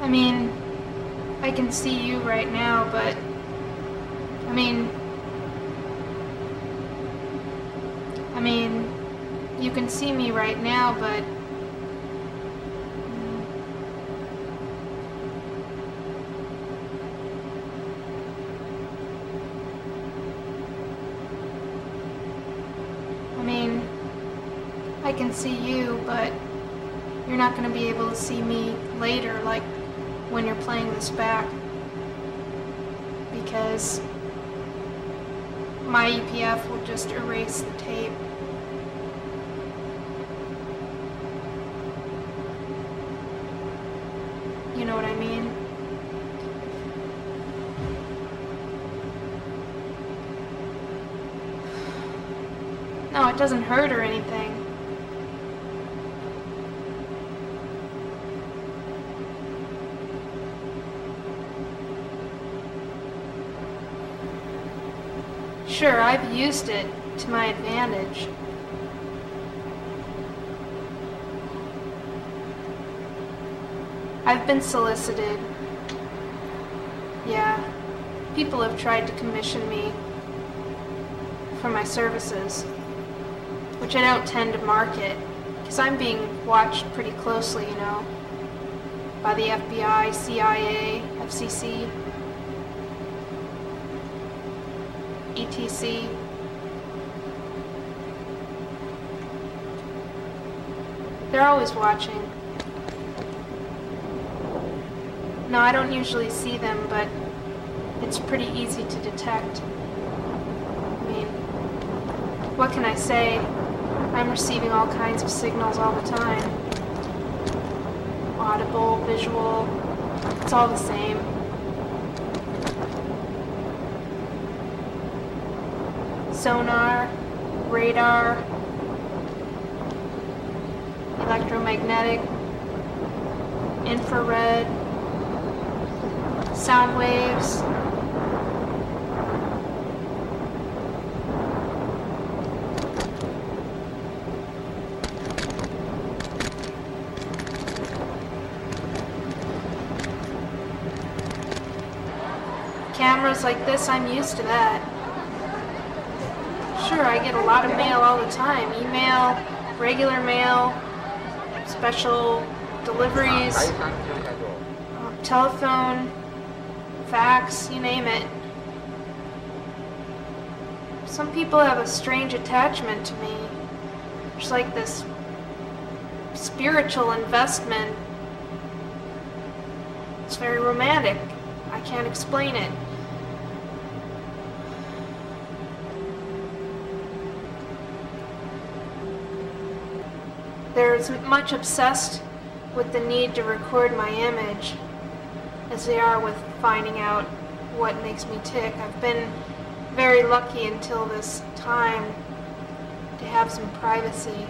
I mean, I can see you right now, but I mean, you can see me right now, but I can see you, but you're not going to be able to see me later, like when you're playing this back, because my EPF will just erase the tape. You know what I mean? No, it doesn't hurt or anything. Sure, I've used it to my advantage. I've been solicited. Yeah, people have tried to commission me for my services, which I don't tend to market, because I'm being watched pretty closely, you know, by the FBI, CIA, FCC, ETC. They're always watching. No, I don't usually see them, but it's pretty easy to detect. I mean, what can I say? I'm receiving all kinds of signals all the time. Audible, visual, it's all the same. Sonar, radar, electromagnetic, infrared, sound waves. Cameras like this, I'm used to that. Sure, I get a lot of mail all the time. Email, regular mail, special deliveries, telephone, fax, you name it. Some people have a strange attachment to me. It's like this spiritual investment. It's very romantic. I can't explain it. They're as much obsessed with the need to record my image as they are with finding out what makes me tick. I've been very lucky until this time to have some privacy.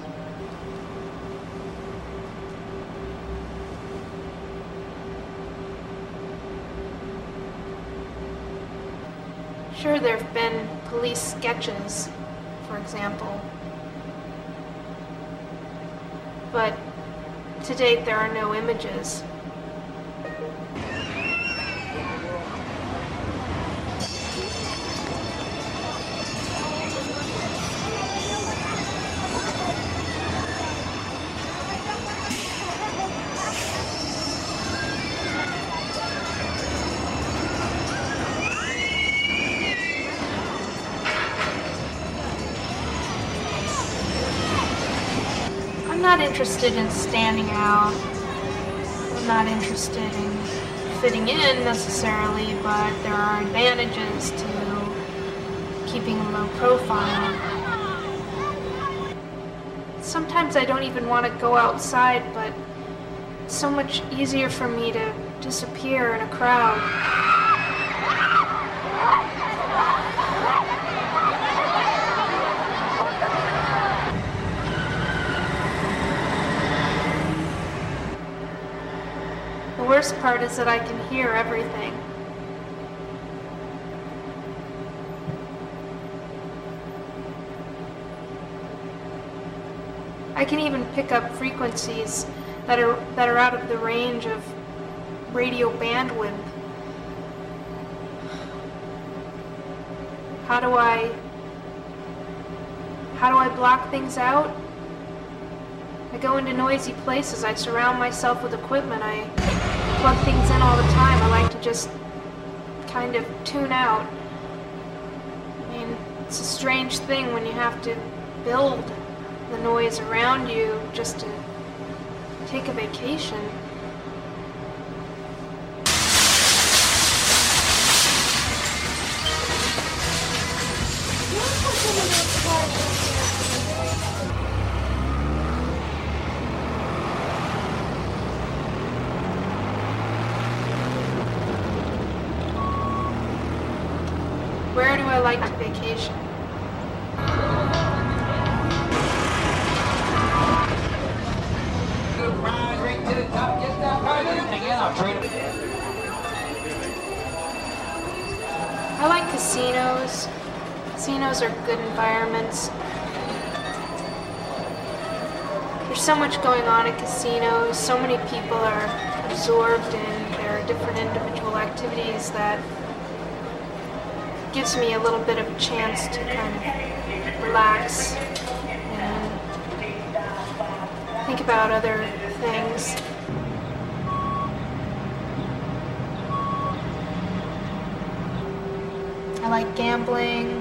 Sure, there have been police sketches, for example, but to date there are no images. I'm not interested in standing out. I'm not interested in fitting in necessarily, but there are advantages to keeping a low profile. Sometimes I don't even want to go outside, but it's so much easier for me to disappear in a crowd. The worst part is that I can hear everything. I can even pick up frequencies that are out of the range of radio bandwidth. How do I block things out? I go into noisy places, I surround myself with equipment, I plug things in all the time. I like to just kind of tune out. I mean, it's a strange thing when you have to build the noise around you just to take a vacation. Where do I like to vacation? I like casinos. Casinos are good environments. There's so much going on at casinos. So many people are absorbed in their different individual activities that gives me a little bit of a chance to kind of relax and think about other things. I like gambling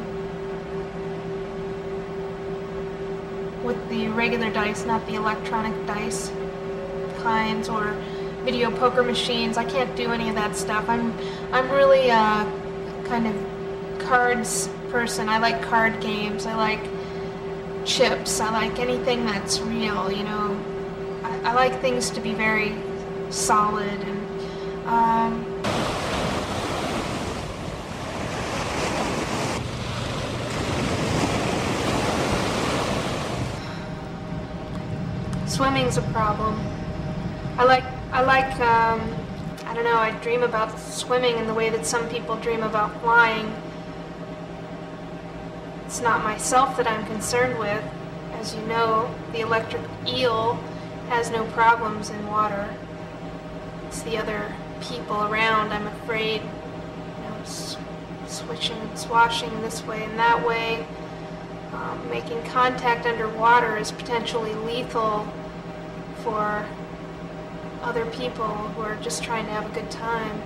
with the regular dice, not the electronic dice kinds, or video poker machines. I can't do any of that stuff. I'm really kind of cards person. I like card games. I like chips. I like anything that's real, you know. I like things to be very solid and swimming's a problem. I don't know, I dream about swimming in the way that some people dream about flying. It's not myself that I'm concerned with. As you know, the electric eel has no problems in water. It's the other people around, I'm afraid, you know, swashing this way and that way. Making contact underwater is potentially lethal for other people who are just trying to have a good time.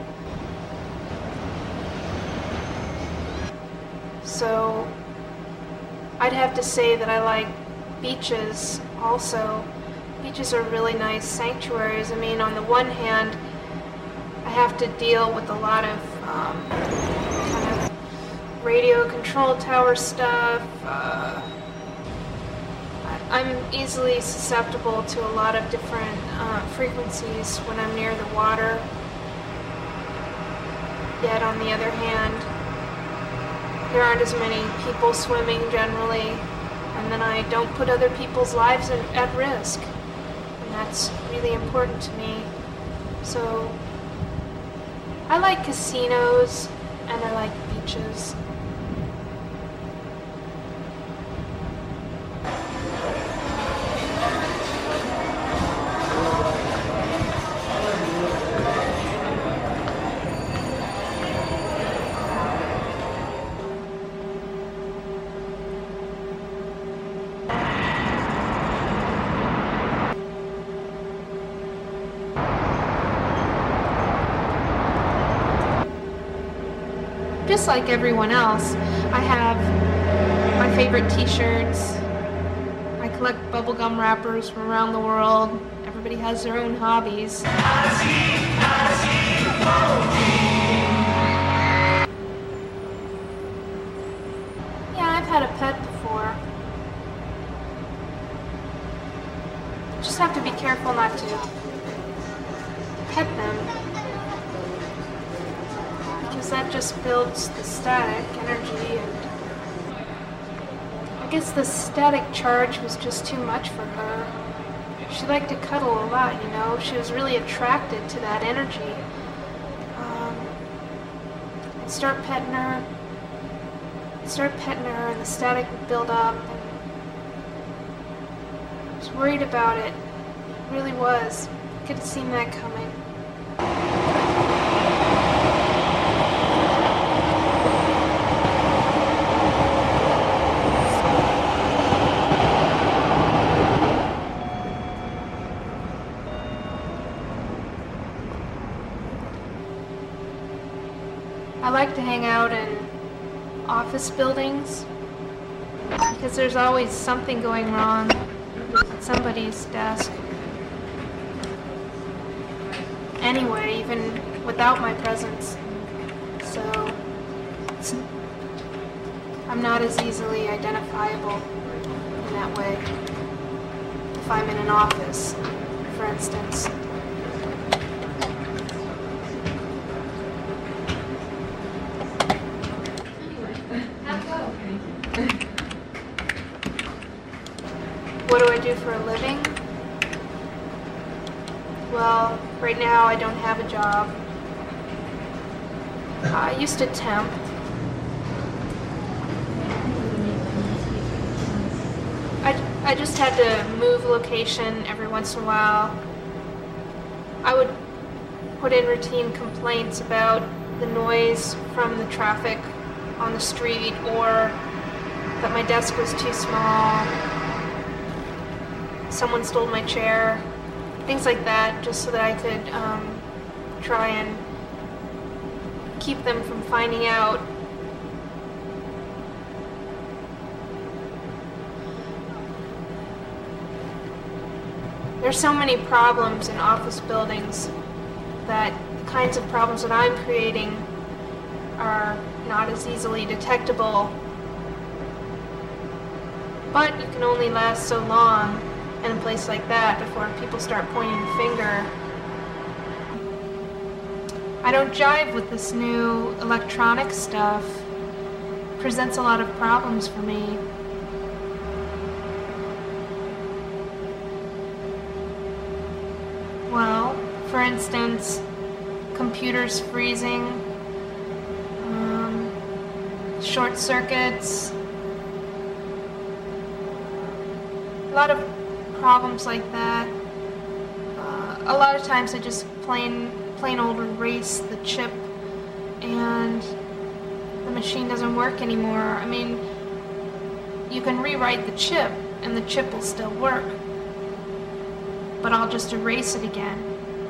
So I'd have to say that I like beaches also. Beaches are really nice sanctuaries. I mean, on the one hand, I have to deal with a lot of kind of radio control tower stuff. I'm easily susceptible to a lot of different frequencies when I'm near the water. Yet on the other hand, there aren't as many people swimming generally, and then I don't put other people's lives at risk. And that's really important to me. So I like casinos and I like beaches. Just like everyone else, I have my favorite t-shirts. I collect bubblegum wrappers from around the world. Everybody has their own hobbies. Yeah, I've had a pet before. Just have to be careful not to pet them, because that just builds the static energy, and I guess the static charge was just too much for her. She liked to cuddle a lot, you know. She was really attracted to that energy. I'd start petting her, and the static would build up, and I was worried about it. It really was. I could have seen that coming. hang out in office buildings because there's always something going wrong at somebody's desk. Anyway, even without my presence. So I'm not as easily identifiable in that way if I'm in an office, for instance. What do I do for a living? Well, right now I don't have a job. I used to temp. I just had to move location every once in a while. I would put in routine complaints about the noise from the traffic on the street, or that my desk was too small, someone stole my chair, things like that, just so that I could try and keep them from finding out. There's so many problems in office buildings that the kinds of problems that I'm creating are not as easily detectable. But you can only last so long in a place like that before people start pointing the finger. I don't jive with this new electronic stuff. It presents a lot of problems for me. Well, for instance, computers freezing, short circuits, a lot of problems like that. A lot of times I just plain old erase the chip and the machine doesn't work anymore. I mean, you can rewrite the chip and the chip will still work, but I'll just erase it again.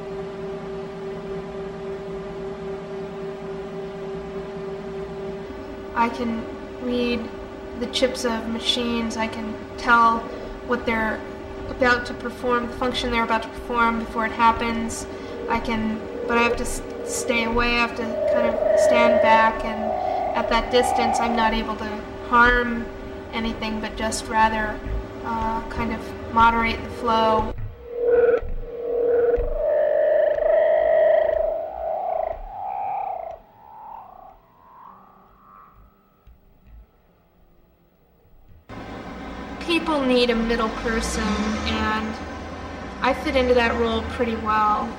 I can read the chips of machines. I can tell what they're about to perform, the function they're about to perform before it happens. But I have to stay away. I have to kind of stand back, and at that distance I'm not able to harm anything, but just rather kind of moderate the flow. People need a middle person, and I fit into that role pretty well.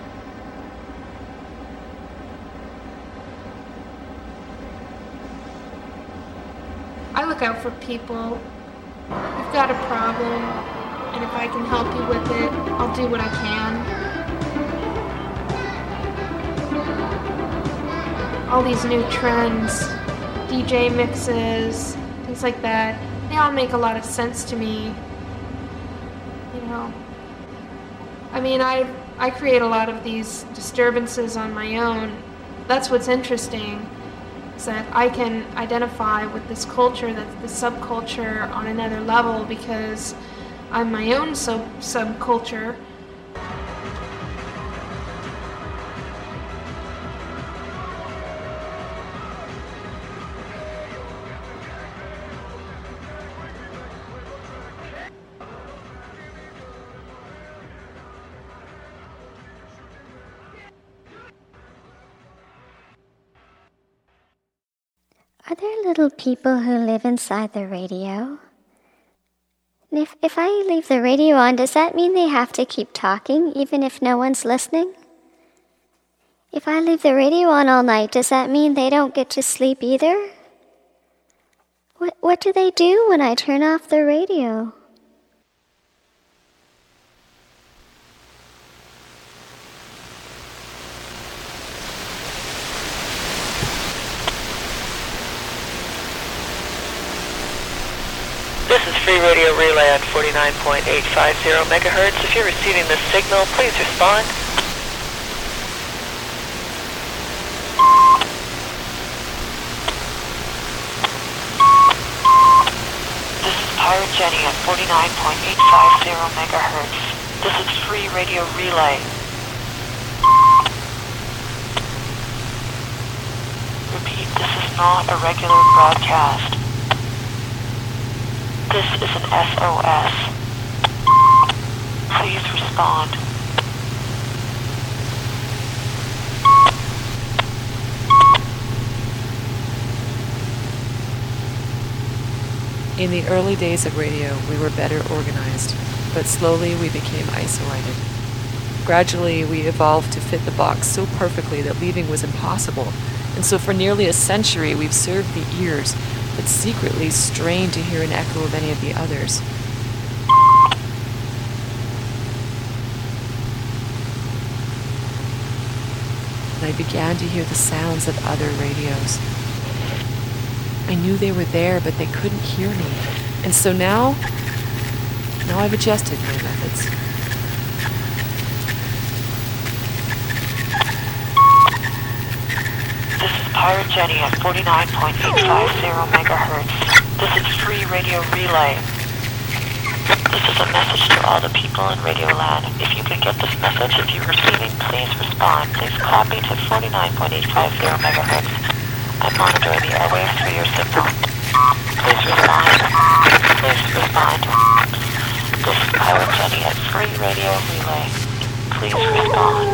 I look out for people. You've got a problem, and if I can help you with it, I'll do what I can. All these new trends, DJ mixes, things like that, they all make a lot of sense to me. You know, I mean, I create a lot of these disturbances on my own. That's what's interesting, is that I can identify with this culture, that's the subculture on another level, because I'm my own subculture. Are there little people who live inside the radio? And if I leave the radio on, does that mean they have to keep talking even if no one's listening? If I leave the radio on all night, does that mean they don't get to sleep either? What do they do when I turn off the radio? This is Free Radio Relay on 49.850 megahertz. If you're receiving this signal, please respond. Pirate Jenny at 49.850 megahertz. This is free radio relay. Repeat, this is not a regular broadcast. This is an SOS. Please respond. In the early days of radio, we were better organized, but slowly we became isolated. Gradually, we evolved to fit the box so perfectly that leaving was impossible, and so for nearly a century we've served the ears, but secretly strained to hear an echo of any of the others. And I began to hear the sounds of other radios. I knew they were there, but they couldn't hear me. And so now I've adjusted my methods. This is Pirate Jenny at 49.850 megahertz. This is free radio relay. This is a message to all the people in Radioland. If you could get this message, if you're receiving, please respond. Please copy to 49.850 megahertz. I'm monitoring the airwaves through your signal. Please respond. Please respond. This is Pirate Jenny at Free Radio Relay. Please respond.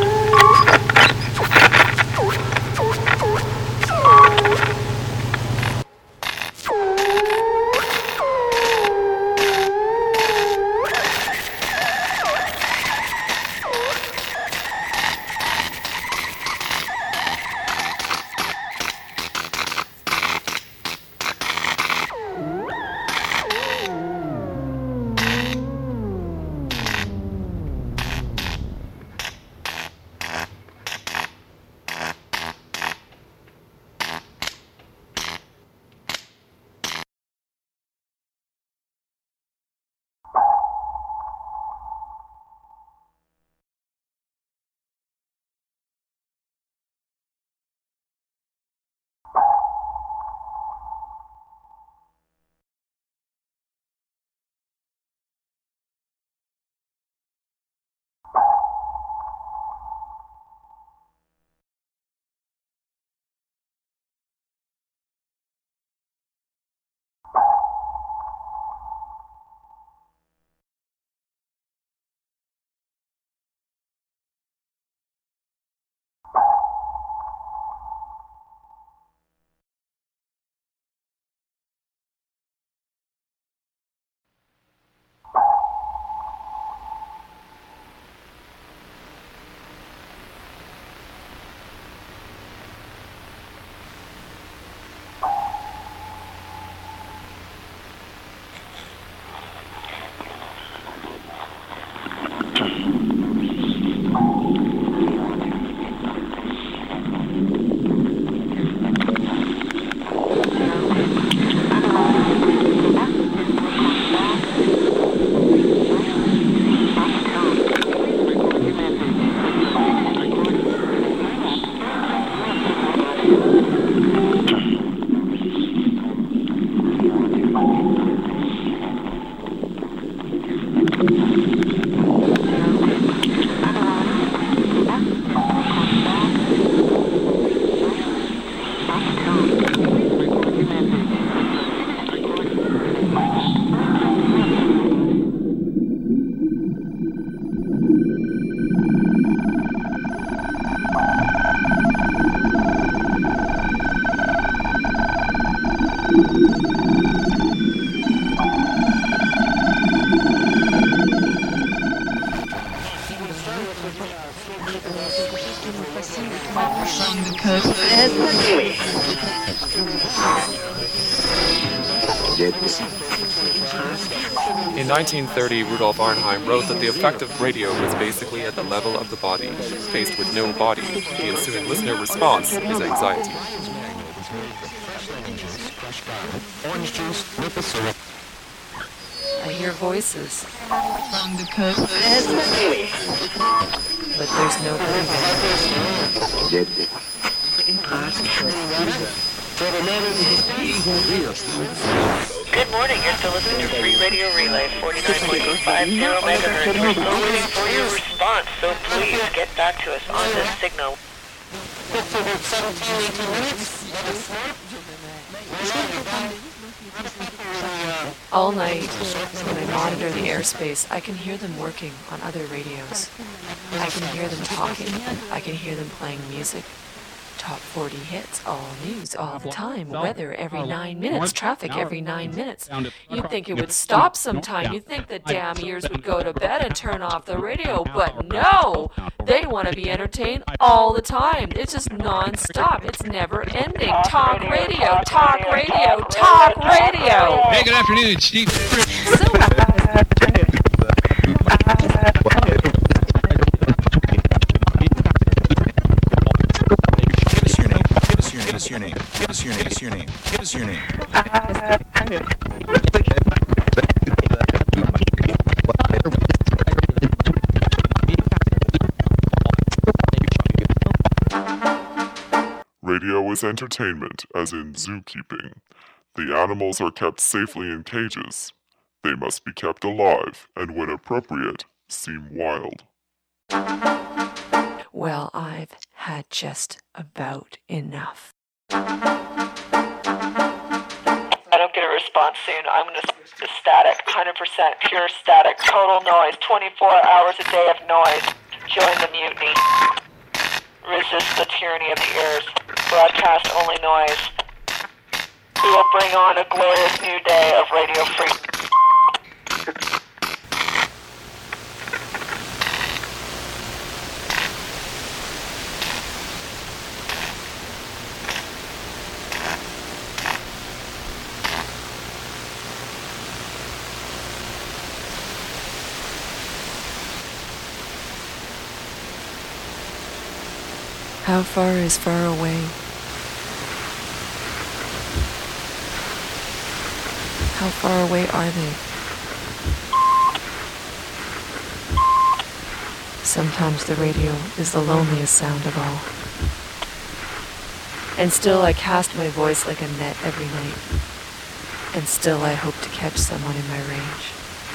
In 1930, Rudolf Arnheim wrote that the effect of radio was basically at the level of the body. Faced with no body, the ensuing listener response is anxiety. I hear voices. But there's nobody there. Good morning. You're still listening to Free Radio Relay, 49.850 megahertz. We're still waiting for your response, so please get back to us on this signal. All night, when I monitor the airspace, I can hear them working on other radios. I can hear them talking. I can hear them playing music. Top 40 hits, all news, all the time, weather every 9 minutes, traffic every 9 minutes. You'd think it would stop sometime. You'd think the damn ears would go to bed and turn off the radio, but no! They want to be entertained all the time. It's just non-stop. It's never ending. Talk radio, talk radio, talk radio! Hey, good afternoon, Chief. Give us your name. Give us your name. Give us your name. Radio is entertainment, as in zookeeping. The animals are kept safely in cages. They must be kept alive, and when appropriate, seem wild. Well, I've had just about enough. I don't get a response soon. I'm going to static, 100% pure static, total noise, 24 hours a day of noise. Join the mutiny. Resist the tyranny of the ears. Broadcast only noise. We will bring on a glorious new day of Radio Free. How far is far away? How far away are they? Sometimes the radio is the loneliest sound of all. And still I cast my voice like a net every night. And still I hope to catch someone in my range.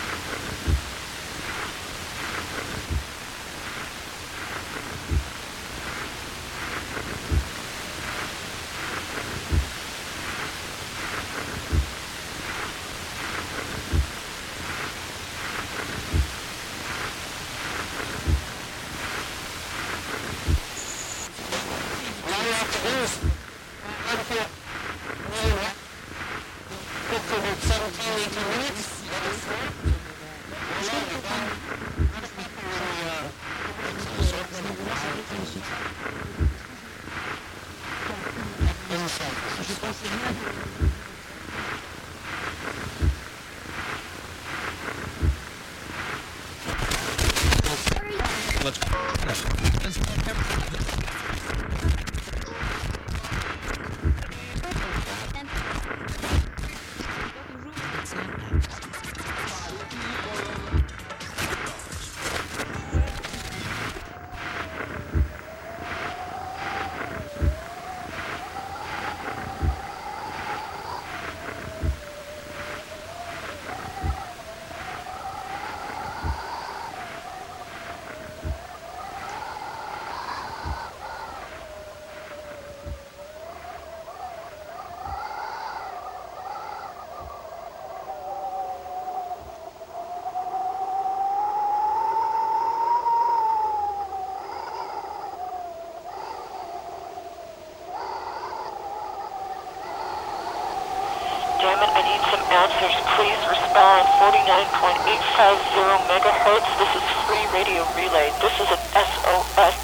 I need some answers. Please respond. 49.850 megahertz. This is Free Radio Relay. This is an SOS.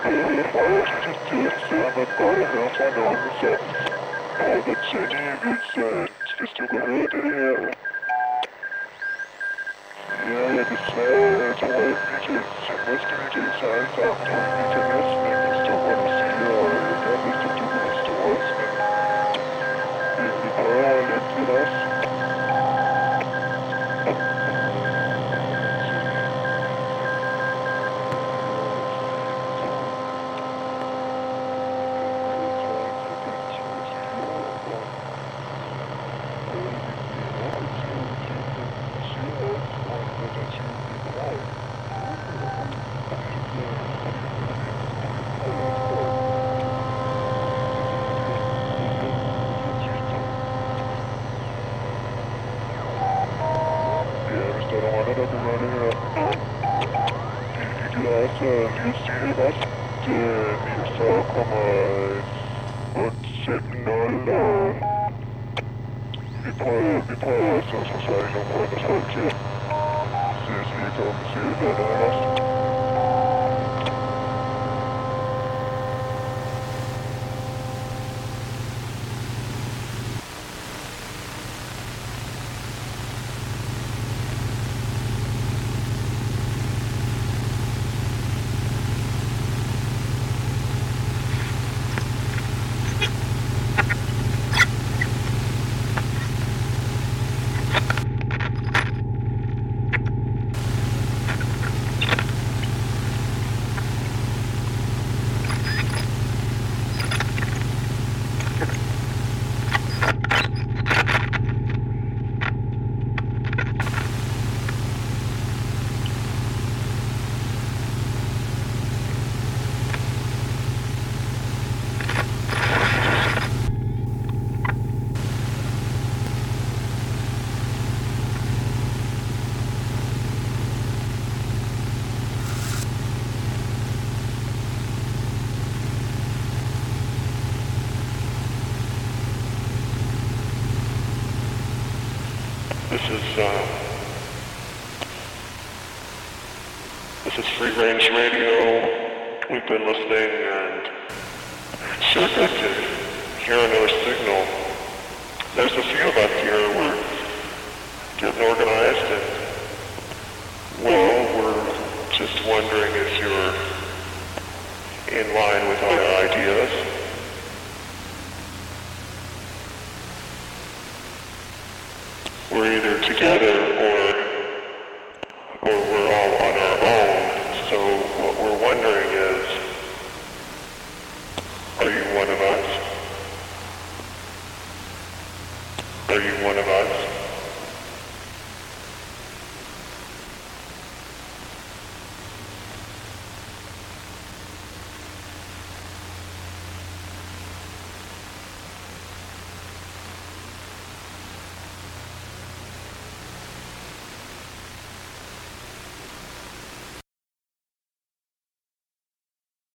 This is Free Range Radio. We've been listening and sure good to hear another signal. There's a few of us here. We're getting organized and, well, we're just wondering if you're in line with our ideas. We're either together